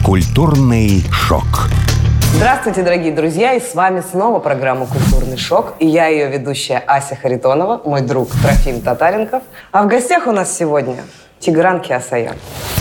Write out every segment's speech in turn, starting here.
Культурный шок. Здравствуйте, дорогие друзья, и с вами снова программа «Культурный шок». И я ее ведущая Ася Харитонова, мой друг Трофим Татаренков. А в гостях у нас сегодня Тигран Кеосаян.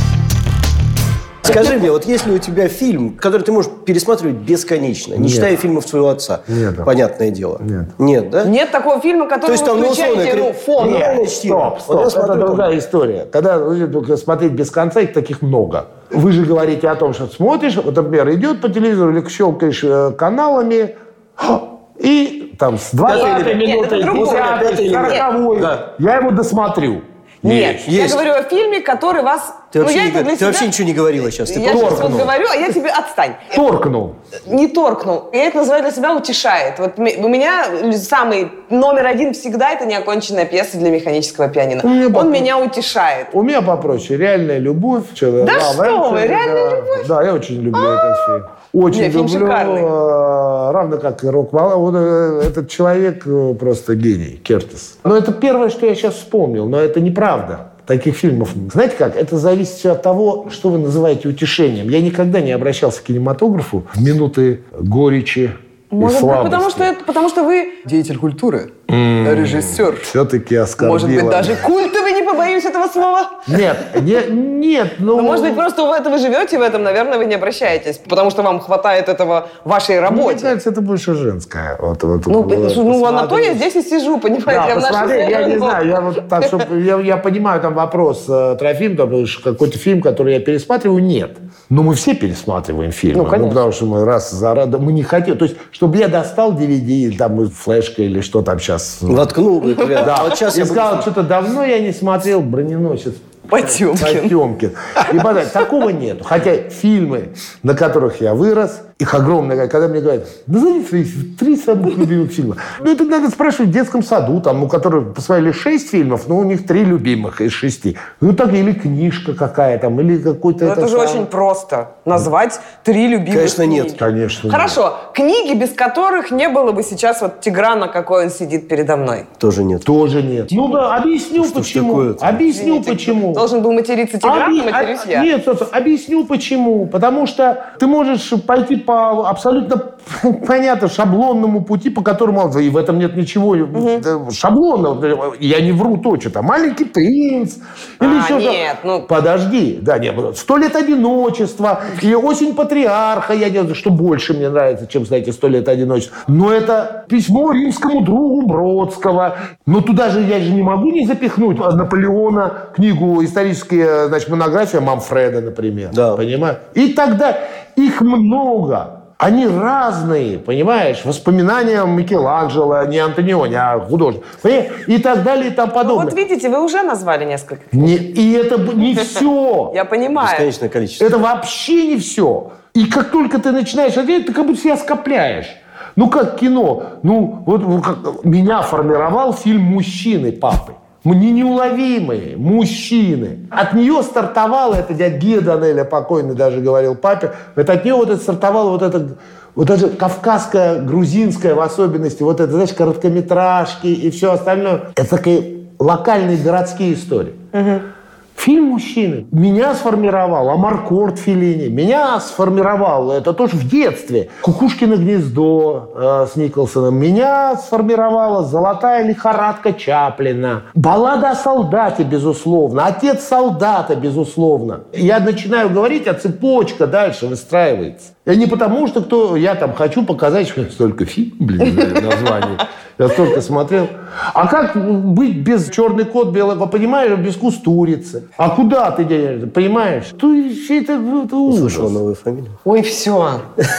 Скажи мне, вот есть ли у тебя фильм, который ты можешь пересматривать бесконечно, не считая фильмов своего отца? Нет. Понятное дело. Нет. Нет, да? Нет такого фильма, который вы включаете, фон. Стоп, это другая история. Когда смотреть без конца, их таких много. Вы же говорите о том, что смотришь, вот, например, идет по телевизору или щелкаешь каналами, и там с 20-й минуты, 10-й, 40-й, я его досмотрю. Нет, я говорю о фильме, который вас... Ты вообще ничего не говорила сейчас. Я сейчас вот говорю, а я тебе отстань. Торкнул. Не торкнул. Я это называю для себя утешает. Вот у меня самый номер один всегда это неоконченная пьеса для механического пианино. Он меня утешает. У меня попроще. «Реальная любовь». Да что вы, «Реальная любовь»? Да, я очень люблю этот фильм. Очень люблю. Фильм шикарный. Равно как и «Рок-волна». Этот человек просто гений, Кертис. Но это первое, что я сейчас вспомнил. Но это неправда. Таких фильмов. Знаете как? Это зависит все от того, что вы называете утешением. Я никогда не обращался к кинематографу в минуты горечи и слабости. Потому что вы деятель культуры, режиссер. Все-таки оскорбила. Может быть, даже культовый, не побоюсь этого слова. Нет. Ну, может быть, просто вы живете в этом, наверное, вы не обращаетесь, потому что вам хватает этого в вашей работе. Мне кажется, это больше женское. На то я здесь и сижу, понимаете? Я не знаю, я понимаю там вопрос, Трофим, какой-то фильм, который я пересматриваю, нет. Но мы все пересматриваем фильмы. Конечно. Потому что мы раз за раз, мы не хотим. То есть, чтобы я достал DVD, или там флешка, или что там сейчас. Воткнул бы. Да. Вот сейчас я сказал, что-то давно я не смотрел «Броненосец». Потемкин. И такого нет. Хотя фильмы, на которых я вырос, их огромное, когда мне говорят, назови свои 3 самых любимых фильма. Это надо спрашивать в детском саду, там, у которых посмотрели 6 фильмов, но у них 3 любимых из 6. Так, или книжка какая там, или какой-то... Это же очень просто. Назвать 3 любимых Конечно, книги. нет. Конечно. Хорошо. Книги, без которых не было бы сейчас вот Тиграна, какой он сидит передо мной. Тоже нет. Объясню почему. Объясню почему. Должен был материться Тигран, матерюсь я. Нет, объясню почему. Потому что ты можешь пойти по абсолютно понятно шаблонному пути, по которому... И в этом нет ничего шаблонного. Я не вру точно. «Маленький принц». Или еще нет, Подожди. Да, нет. «100 лет одиночества». Или «Осень патриарха». Я не знаю, что больше мне нравится, чем, знаете, «100 лет одиночества». Но это письмо римскому другу Бродского. Но туда же я не могу не запихнуть Наполеона, книгу историческая, монография Манфреда, например. Да. Понимаешь? И тогда их много. Они разные, понимаешь? Воспоминания Микеланджело, не Антониони, а художник. Понимаешь? И так далее, и тому подобное. Вот видите, вы уже назвали несколько. И это не все. Я понимаю. Бесконечное количество. Это вообще не все. И как только ты начинаешь ответить, ты как будто себя скопляешь. Как кино. Меня формировал фильм «Мужчины» папы. Неуловимые мужчины. От нее стартовало, это дядя Гия Данеля покойный даже говорил папе, от нее стартовало это кавказское, грузинское в особенности, знаешь, короткометражки и все остальное. Это такие локальные городские истории. Фильм «Мужчины» меня сформировал, Амаркорд Феллини, меня сформировал, это тоже в детстве, «Кукушкино гнездо» с Николсоном, меня сформировала «Золотая лихорадка» Чаплина, «Баллада о солдате», безусловно, «Отец солдата», безусловно. Я начинаю говорить, а цепочка дальше выстраивается. И не потому, что я там хочу показать, что столько фильмов, названий. Я столько смотрел. А как быть без «Черный кот», белого, понимаешь, без «Кустурицы»? А куда ты денешься, понимаешь? Это ужас. Услышала новую фамилию. Ой, все.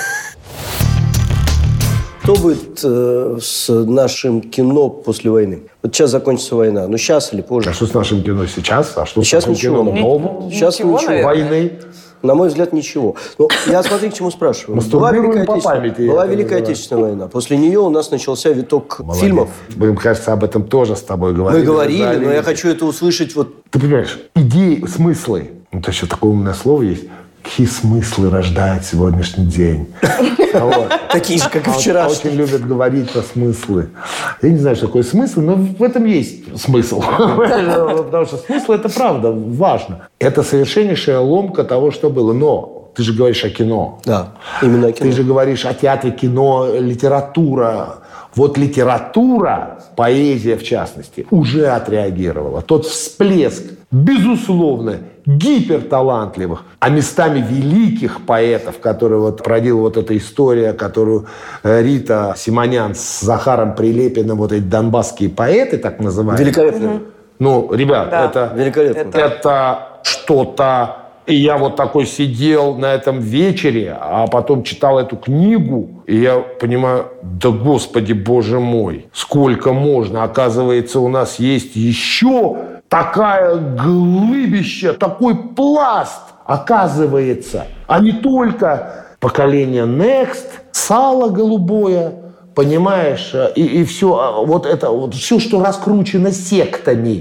Что будет с нашим кино после войны? Вот сейчас закончится война. Сейчас или позже? А что с нашим кино сейчас? А что сейчас с нашим ничего. кино новым? Сейчас ничего, ничего. Войны? На мой взгляд, ничего. Я смотри, к чему спрашиваю. Была Великая Отечественная война. После нее у нас начался виток фильмов. Мне кажется, об этом тоже с тобой говорили. Мы говорили, но я хочу это услышать. Ты понимаешь, идеи, смыслы. Это еще такое умное слово есть. Какие смыслы рождает сегодняшний день? Такие же, как и вчера. Очень любят говорить про смыслы. Я не знаю, что такое смысл, но в этом есть смысл. Потому что смысл – это правда важно. Это совершеннейшая ломка того, что было. Но Ты же говоришь о кино. Да, именно о кино. Ты же говоришь о театре, кино, литература. Вот литература, поэзия в частности, уже отреагировала. Тот всплеск, безусловно, гиперталантливых, а местами великих поэтов, которые вот породила вот эта история, которую Рита Симонян с Захаром Прилепиным, вот эти донбасские поэты, так называемые. Великолепно. Ну, ребят, Да. это Великолепно. это что-то... И я вот такой сидел на этом вечере, а потом читал эту книгу, и я понимаю, да господи, боже мой, сколько можно. Оказывается, у нас есть еще такая глыбища, такой пласт, оказывается. А не только поколение Next, сало голубое, понимаешь, и все, вот это, вот все, что раскручено сектами.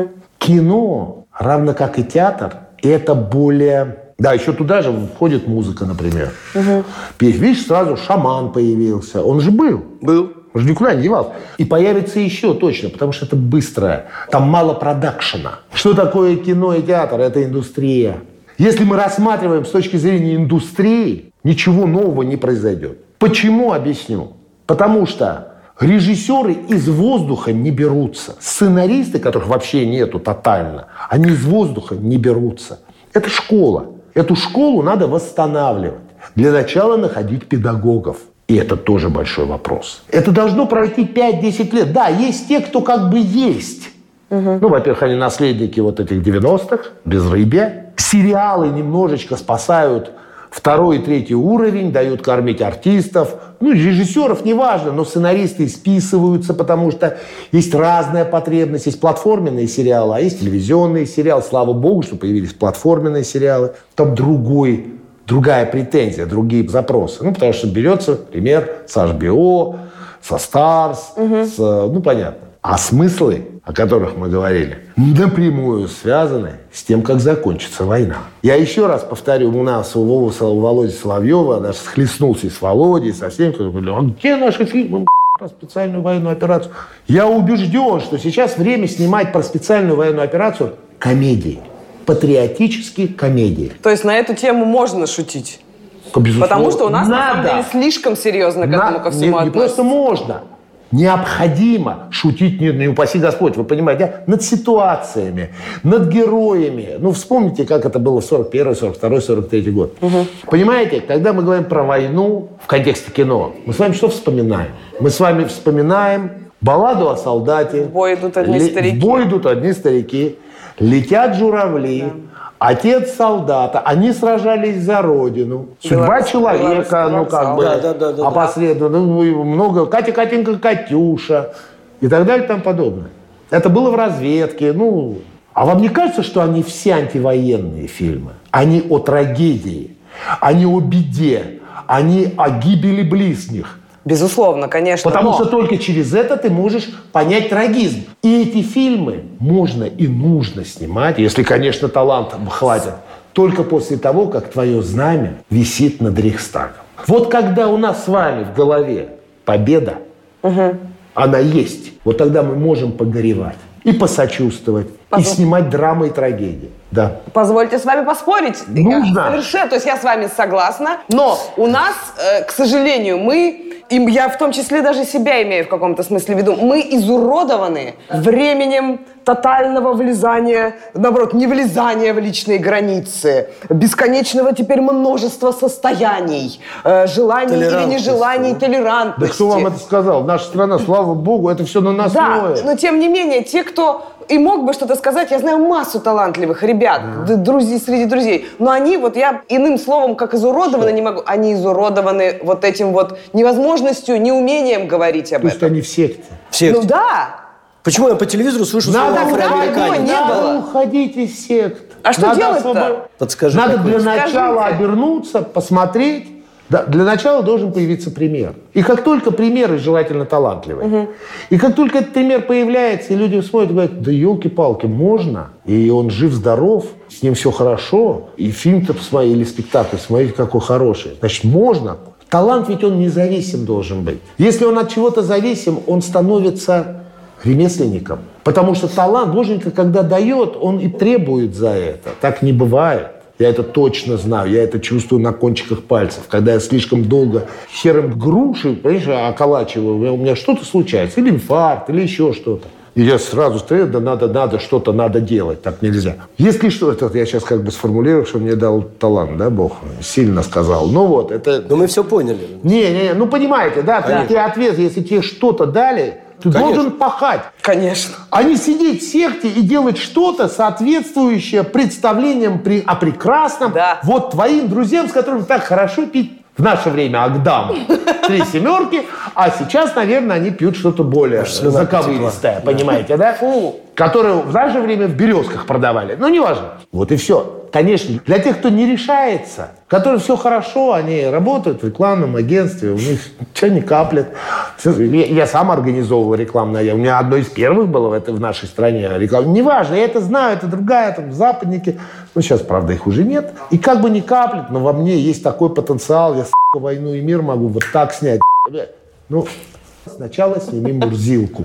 Кино, равно как и театр, это более... Да, еще туда же входит музыка, например. Видишь, сразу шаман появился. Он же был. Был. Он же никуда не девался. И появится еще точно, потому что это быстрое. Там мало продакшена. Что такое кино и театр? Это индустрия. Если мы рассматриваем с точки зрения индустрии, ничего нового не произойдет. Почему? Объясню. Потому что режиссеры из воздуха не берутся. Сценаристы, которых вообще нету тотально, они из воздуха не берутся. Это школа. Эту школу надо восстанавливать. Для начала находить педагогов. И это тоже большой вопрос. Это должно пройти 5-10 лет. Да, есть те, кто как бы есть. Ну, во-первых, они наследники вот этих 90-х, безрыбья. Сериалы немножечко спасают второй и третий уровень, дают кормить артистов. Ну, режиссеров неважно, но сценаристы списываются, потому что есть разная потребность. Есть платформенные сериалы, а есть телевизионные сериалы. Слава богу, что появились платформенные сериалы. Там другая претензия, другие запросы. Ну, потому что берется, например, с HBO, со Stars, ну, понятно. А смыслы, о которых мы говорили, напрямую связаны с тем, как закончится война. Я еще раз повторю, у нас у Володи Соловьева даже схлестнулся и с Володей, со всеми, кто говорил, а где наши фильмы про специальную военную операцию? Я убежден, что сейчас время снимать про специальную военную операцию комедии. Патриотические комедии. То есть на эту тему можно шутить? Безусловно. Потому что у нас, на самом деле, слишком серьезно к этому ко всему относятся. Не просто можно. Необходимо шутить, не упаси Господь, вы понимаете, над ситуациями, над героями. Ну, вспомните, как это было в 41-й, 42-й, 43-й год. Понимаете, когда мы говорим про войну в контексте кино, мы с вами что вспоминаем? Мы с вами вспоминаем балладу о солдате. В бой идут одни старики. В бой идут одни старики. Летят журавли. Да. Отец солдата, они сражались за родину. Судьба человека, ну как бы, опосредованно, ну, много, Катенька, Катюша и так далее и тому подобное. Это было в разведке, ну. А вам не кажется, что они все антивоенные фильмы? Они о трагедии, они о беде, они о гибели близких. Безусловно, конечно. Потому что только через это ты можешь понять трагизм. И эти фильмы можно и нужно снимать, если, конечно, таланта хватит, только после того, как твое знамя висит над Рейхстагом. Вот когда у нас с вами в голове победа, она есть, вот тогда мы можем погоревать и посочувствовать, и снимать драмы и трагедии. Да. Позвольте с вами поспорить. Нужно. Совершенно, то есть я с вами согласна, но у нас, к сожалению, я в том числе даже себя имею в каком-то смысле в виду, мы изуродованы временем тотального влезания, наоборот, не влезания в личные границы, бесконечного теперь множества состояний, желаний или нежеланий, толерантности. Да кто вам это сказал? Наша страна, слава богу, это все на нас Да, но тем не менее, те, кто и мог бы что-то сказать, я знаю массу талантливых ребят, друзей среди друзей, но они, вот я иным словом, как изуродованы, не могу, они изуродованы вот этим вот невозможностью, неумением говорить об этом. Пусть они в секте. Ну да. Почему я по телевизору слышу слово афроамериканец? Надо уходить из сект. А что делать-то? Подскажи. Надо для начала обернуться, посмотреть. Да, для начала должен появиться пример. И как только примеры, желательно талантливые, и как только этот пример появляется, и люди смотрят и говорят, да елки-палки, можно, и он жив-здоров, с ним все хорошо, и фильм-то посмотреть, или спектакль, смотрите, какой хороший. Значит, можно. Талант ведь он независим должен быть. Если он от чего-то зависим, он становится ремесленником. Потому что талант, боженька, когда дает, он и требует за это. Так не бывает. Я это точно знаю, я это чувствую на кончиках пальцев. Когда я слишком долго хером груши, понимаешь, околачиваю, у меня что-то случается, или инфаркт, или еще что-то. И я сразу стою, да надо, что-то надо делать, так нельзя. Если что, это я сейчас как бы сформулирую, что мне дал талант, да, Бог, сильно сказал. Ну вот, это... Ну мы все поняли. Не, ну понимаете, да, ты ответ, если тебе что-то дали, ты должен пахать. Конечно. А не сидеть в секте и делать что-то, соответствующее представлениям о прекрасном. Да. Вот твоим друзьям, с которыми так хорошо пить. В наше время Агдам 3 семерки, а сейчас, наверное, они пьют что-то более заковыристое, понимаете, да? Которое в наше время в «Березках» продавали. Ну, неважно. Вот и все. Конечно, для тех, кто не решается, которые все хорошо, они работают в рекламном агентстве, у них ничего не каплет. Я сам организовывал рекламное. У меня одно из первых было в нашей стране реклама. Неважно, я это знаю, это другая, там, западники. Ну, сейчас, правда, их уже нет. И как бы не каплет, но во мне есть такой потенциал. Я, «Войну и мир» могу вот так снять. Ну, сначала сними Мурзилку.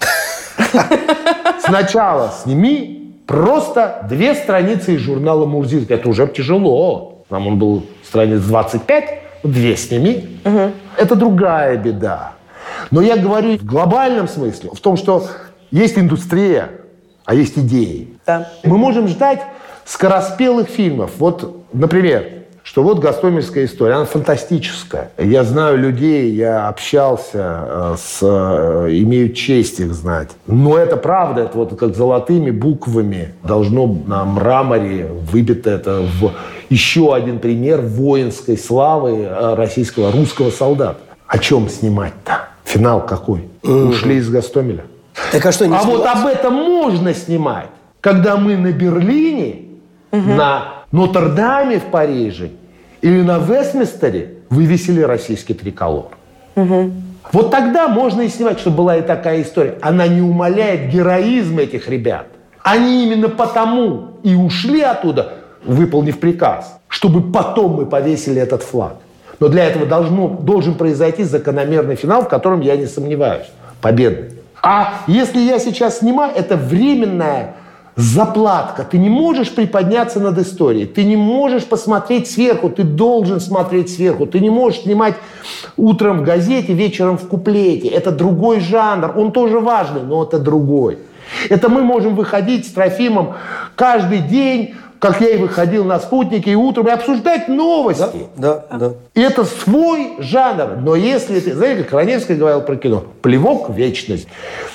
Сначала сними просто 2 страницы из журнала «Мурзилка». Это уже тяжело. Там он был страниц 25, 2 сними. Это другая беда. Но я говорю в глобальном смысле, в том, что есть индустрия, а есть идеи. Да. Мы можем ждать скороспелых фильмов. Вот, например, что вот «Гостомельская история», она фантастическая. Я знаю людей, я общался имею честь их знать. Но это правда, это вот как золотыми буквами должно на мраморе выбито это в еще один пример воинской славы русского солдата. О чем снимать-то? Финал какой? Ушли из Гостомеля. Так, а что, не вот об этом можно снимать. Когда мы на Берлине, на Нотр-Даме в Париже или на Вестминстере вывесили российский триколор. Вот тогда можно и снимать, чтобы была и такая история. Она не умаляет героизм этих ребят. Они именно потому и ушли оттуда, выполнив приказ, чтобы потом мы повесили этот флаг. Но для этого должен произойти закономерный финал, в котором я не сомневаюсь. Победный. А если я сейчас снимаю, это временная заплатка. Ты не можешь приподняться над историей. Ты не можешь посмотреть сверху. Ты должен смотреть сверху. Ты не можешь снимать утром в газете, вечером в куплете. Это другой жанр. Он тоже важный, но это другой. Это мы можем выходить с Трофимом каждый день, как я и выходил на «Спутнике», и утром, и обсуждать новости. Да. И это свой жанр. Но если ты... Знаете, как Раневский говорил про кино? Плевок в вечность.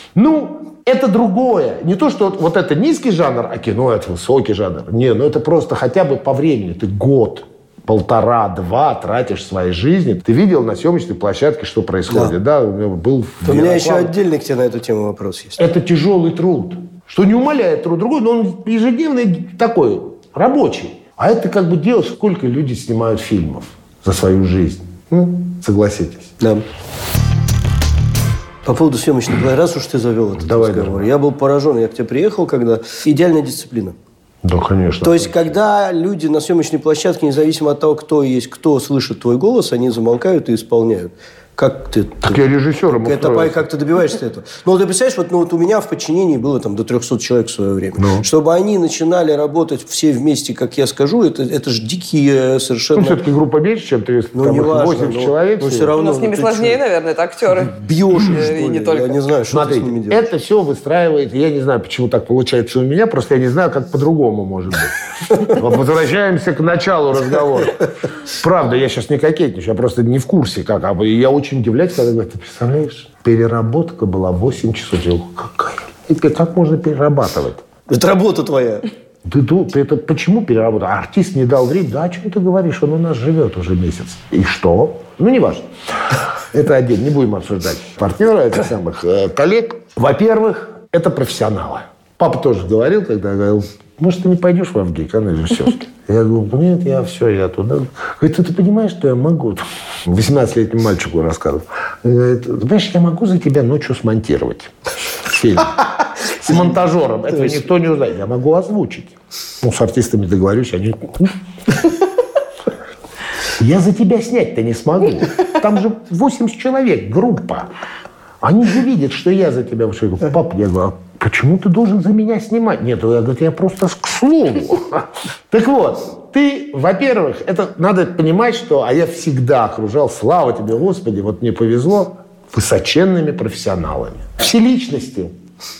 Это другое. Не то, что вот это низкий жанр, а кино это высокий жанр. Не, это просто хотя бы по времени. Ты год, 1,5-2 тратишь своей жизни. Ты видел на съемочной площадке, что происходит. Да, у меня был... У меня еще отдельный к тебе на эту тему вопрос есть. Это тяжелый труд. Что не умаляет труд другой, но он ежедневный такой, рабочий. А это как бы дело, сколько люди снимают фильмов за свою жизнь. Согласитесь. Да. По поводу съемочной площадки, раз уж ты завел этот разговор, я был поражен, я к тебе приехал, когда идеальная дисциплина. Да, конечно. То есть, когда люди на съемочной площадке, независимо от того, кто есть, кто слышит твой голос, они замолкают и исполняют. Как ты... Так я режиссером устроился. Как ты добиваешься этого? Ты представляешь, вот у меня в подчинении было до 300 человек в свое время. Чтобы они начинали работать все вместе, как я скажу, это же дикие совершенно... все-таки группа меньше, чем 300, там 80 человек. Но все равно... Но с ними сложнее, наверное, это актеры. Бьешь их, что ли? И не только. Я не знаю, что ты с ними делаешь. Это все выстраивает... Я не знаю, почему так получается у меня, просто я не знаю, как по-другому может быть. Возвращаемся к началу разговора. Правда, я сейчас не кокетничаю, я просто не в курсе, как. Я очень удивляюсь, когда говорят, ты представляешь, переработка была 8 часов. Я говорю, какая? Как можно перерабатывать? Это работа твоя. Ты это почему переработал? Артист не дал времени. Да о чем ты говоришь? Он у нас живет уже месяц. И что? Неважно. Это отдельно. Не будем обсуждать партнера, этих самых коллег. Во-первых, это профессионалы. Папа тоже говорил, когда говорил, может, ты не пойдешь в Авгик, она режиссерский. Я говорю, нет, я туда. Говорит, ты понимаешь, что я могу? 18-летнему мальчику рассказывал. Говорит, понимаешь, я могу за тебя ночью смонтировать фильм. С монтажером. Этого никто не узнает. Я могу озвучить. С артистами договорюсь, они... Я за тебя снять-то не смогу. Там же 80 человек, группа. Они же видят, что я за тебя... Я говорю, пап, я говорю, почему ты должен за меня снимать? Нет, я просто к слову. Так вот, ты, во-первых, это надо понимать, что... А я всегда окружал, слава тебе, Господи, вот мне повезло, высоченными профессионалами. Все личности,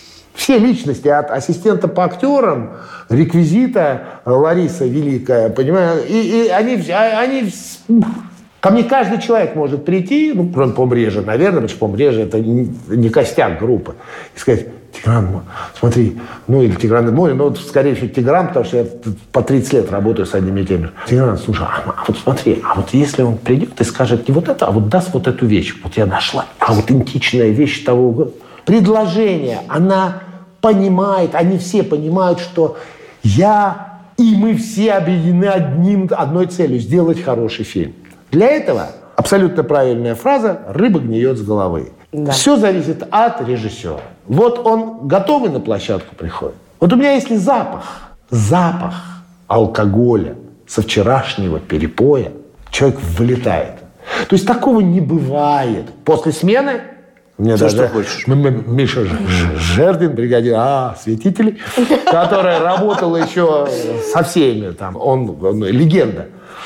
от ассистента по актерам, реквизита Лариса Великая, понимаешь, и они ко мне каждый человек может прийти, ну, кроме Помбрежа, наверное, потому что Помбрежа это не костяк группы, и сказать: Тигран, смотри, ну, или Тигран, ну, скорее всего, Тигран, потому что я по 30 лет работаю с одними и теми же. Тигран, слушай, а вот смотри, а вот если он придет и скажет не вот это, а вот даст вот эту вещь, вот я нашла аутентичная вещь того года. Предложение, она понимает, они все понимают, что я и мы все объединены одной целью – сделать хороший фильм. Для этого абсолютно правильная фраза «рыба гниет с головы». Да. Все зависит от режиссера. Вот он готовый на площадку приходит. Вот у меня если запах алкоголя со вчерашнего перепоя, человек вылетает. То есть такого не бывает. После смены мне все, даже что хочешь. Миша Жердин, бригадир святителей, который работал еще со всеми, там, он легенда.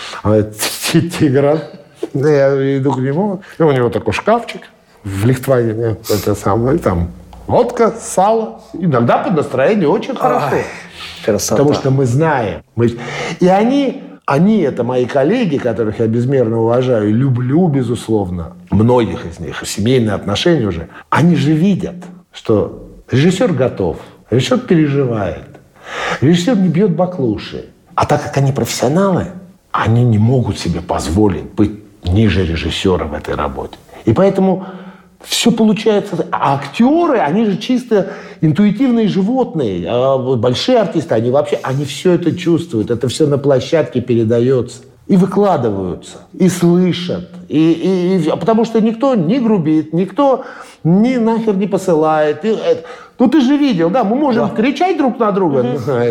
Тигран. Я иду к нему, и у него такой шкафчик в Лихтвагене, это самое, там водка, сало. Иногда под настроение очень хорошо. Красота. Потому что мы знаем. И они, это мои коллеги, которых я безмерно уважаю и люблю, безусловно, многих из них, семейные отношения уже, они же видят, что режиссер готов, режиссер переживает, режиссер не бьет баклуши. А так как они профессионалы, они не могут себе позволить быть ниже режиссера в этой работе. И поэтому все получается. А актеры, они же чисто интуитивные животные. А большие артисты, они все это чувствуют. Это все на площадке передается. И выкладываются, и слышат. Потому что никто не грубит, никто нахер не посылает. Ну ты же видел, да, мы можем кричать друг на друга.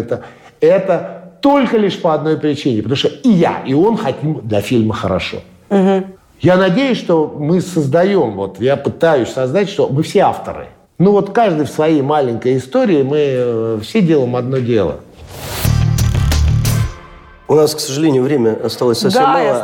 Это только лишь по одной причине. Потому что и я, и он хотим для фильма хорошо. Я надеюсь, что мы создаем, я пытаюсь создать, что мы все авторы. Ну вот каждый в своей маленькой истории, мы все делаем одно дело. У нас, к сожалению, время осталось совсем мало.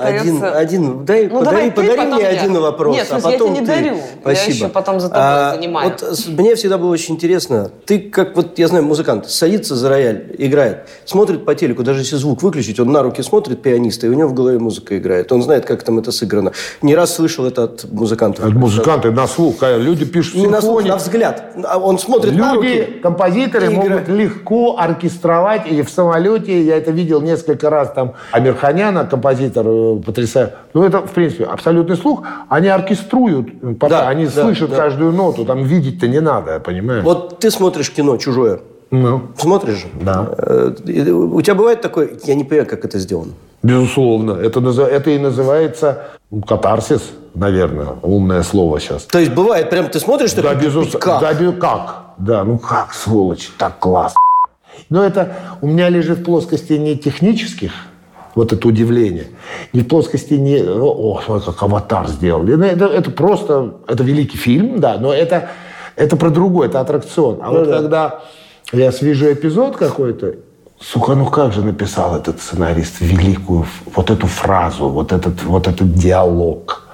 Подари мне один вопрос. Нет, я тебе не дарю. Спасибо. Я еще потом за тобой занимаю. Мне всегда было очень интересно. Ты, как я знаю, музыкант, садится за рояль, играет, смотрит по телеку, даже если звук выключить, он на руки смотрит пианиста, и у него в голове музыка играет. Он знает, как там это сыграно. Не раз слышал это от музыкантов. От музыкантов на слух. Люди пишут симфонии. Не на слух, на взгляд. Он смотрит на руки. Люди, композиторы могут легко оркестровать. И в самолете, я это видел несколько раз, там Амирханяна, композитор, потрясающий. Ну, это, в принципе, абсолютный слух. Они оркеструют, они слышат каждую ноту. Там видеть-то не надо, понимаешь? Вот ты смотришь кино чужое. Смотришь же? Да. У тебя бывает такое, я не понимаю, как это сделано? Безусловно. Это и называется катарсис, наверное, умное слово сейчас. То есть бывает, прям ты смотришь, да, безусловно. Как? Да, как, сволочь, так классно. Но это у меня лежит в плоскости не технических, вот это удивление, не в плоскости не... смотри, как «Аватар» сделали. Это просто... Это великий фильм, да, но это про другое, это аттракцион. А когда я свижу эпизод какой-то, как же написал этот сценарист великую вот эту фразу, вот этот диалог.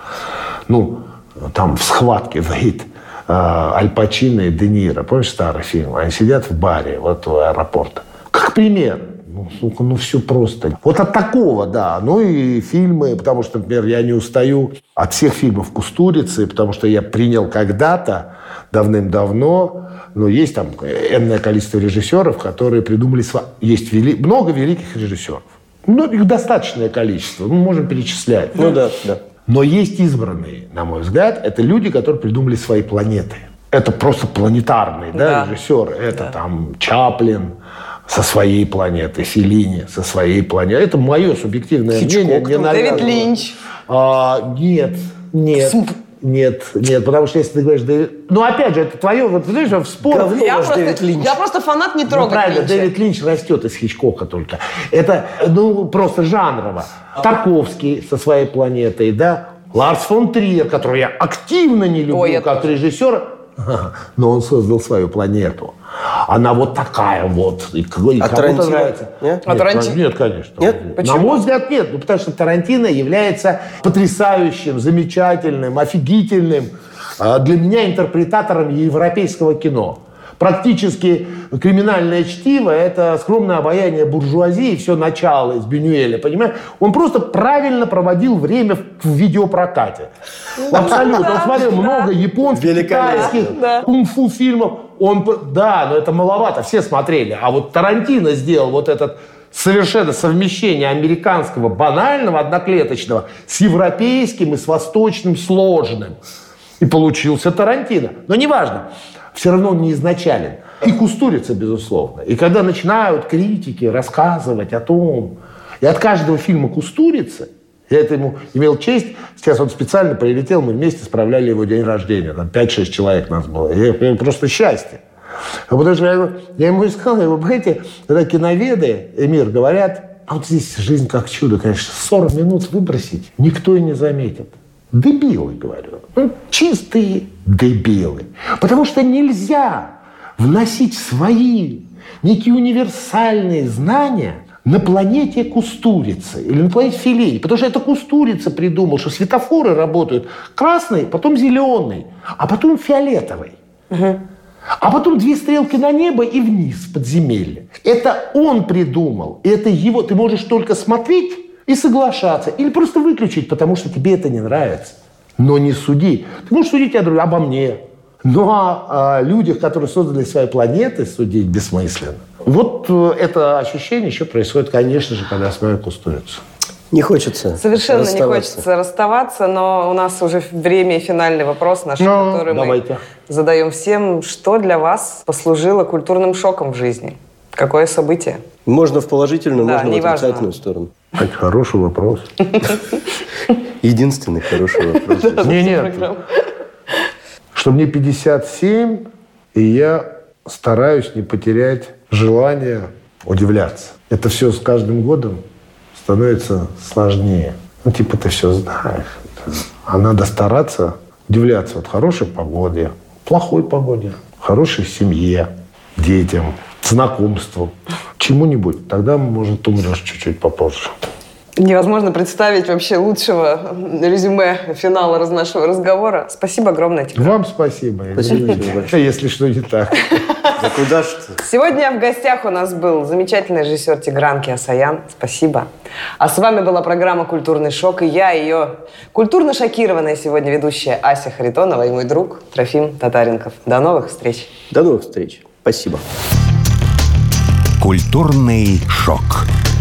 Там в схватке стоит Аль Пачино и Де Ниро. Помнишь старый фильм? Они сидят в баре у аэропорта. Как пример. Все просто. Вот от такого, да. Ну и фильмы, потому что, например, я не устаю от всех фильмов Кустурицы, потому что я принял когда-то, давным-давно, есть там энное количество режиссеров, которые придумали... Есть много великих режиссеров. Их достаточное количество. Мы можем перечислять. Да. Но есть избранные, на мой взгляд, это люди, которые придумали свои планеты. Это просто планетарные режиссеры. Это там Чаплин со своей планеты, Феллини со своей планеты. Это мое субъективное мнение. Дэвид Линч. Нет, потому что если ты говоришь... опять же, это твое... Вот, знаешь, в спорах... Я просто фанат не трогать правильно, Линча. Дэвид Линч растет из Хичкока только. Это, просто жанрово. Тарковский со своей планетой, да? Ларс фон Триер, которого я активно не люблю как режиссер. но он создал свою планету. Она вот такая вот. И кому-то нравится. Нет? А Тарантино? Нет, конечно. Нет? Почему? На мой взгляд, нет. Ну, потому что Тарантино является потрясающим, замечательным, офигительным для меня интерпретатором европейского кино. Практически «Криминальное чтиво» — это скромное обаяние буржуазии, все начало из Бюнюэля, понимаешь? Он просто правильно проводил время в видеопрокате. Абсолютно. Он смотрел много японских, китайских, кунг-фу фильмов. Да, но это маловато, все смотрели. А вот Тарантино сделал вот этот совершенно совмещение американского банального, одноклеточного с европейским и с восточным сложным. И получился Тарантино. Но неважно. Все равно он не изначален. И Кустурица, безусловно. И когда начинают критики рассказывать о том, и от каждого фильма Кустурицы, я это ему имел честь, сейчас он специально прилетел, мы вместе справляли его день рождения, там 5-6 человек нас было. И просто счастье. Потому что я ему и сказал, вы понимаете, когда киноведы, Эмир, говорят, а вот здесь жизнь как чудо, конечно, 40 минут выбросить, никто и не заметит. Дебилы, говорю. Чистые дебилы. Потому что нельзя вносить свои некие универсальные знания на планете Кустурицы или на планете Феллини. Потому что это Кустурица придумал, что светофоры работают красный, потом зеленый, а потом фиолетовый. А потом 2 стрелки на небо и вниз, в подземелье. Это он придумал. Это его. Ты можешь только смотреть и соглашаться. Или просто выключить, потому что тебе это не нравится. Но не суди. Ты можешь судить обо мне. Но о людях, которые создали свои планеты, судить бессмысленно. Вот это ощущение еще происходит, конечно же, когда я смотрю Кустурицу. Не хочется Совершенно расставаться. не хочется расставаться, но у нас уже время и финальный вопрос наш, который давайте. мы задаем всем. Что для вас послужило культурным шоком в жизни? Какое событие? Можно в положительную, Да, можно в неважно. отрицательную сторону. Это хороший вопрос. Единственный хороший вопрос. Нет. Что мне 57, и я стараюсь не потерять желание удивляться. Это все с каждым годом становится сложнее. Ну, типа, ты все знаешь. А надо стараться удивляться от хорошей погоде, плохой погоде, хорошей семье, детям, знакомству, чему-нибудь. Тогда, может, умрешь чуть-чуть попозже. Невозможно представить вообще лучшего резюме финала нашего разговора. Спасибо огромное тебе. Вам спасибо. Спасибо тебе большое. Если что не так. Да куда ж ты? Сегодня в гостях у нас был замечательный режиссер Тигран Кеосаян. Спасибо. А с вами была программа «Культурный шок», и я, ее культурно шокированная сегодня ведущая Ася Харитонова и мой друг Трофим Татаренков. До новых встреч. До новых встреч. Спасибо. Культурный шок.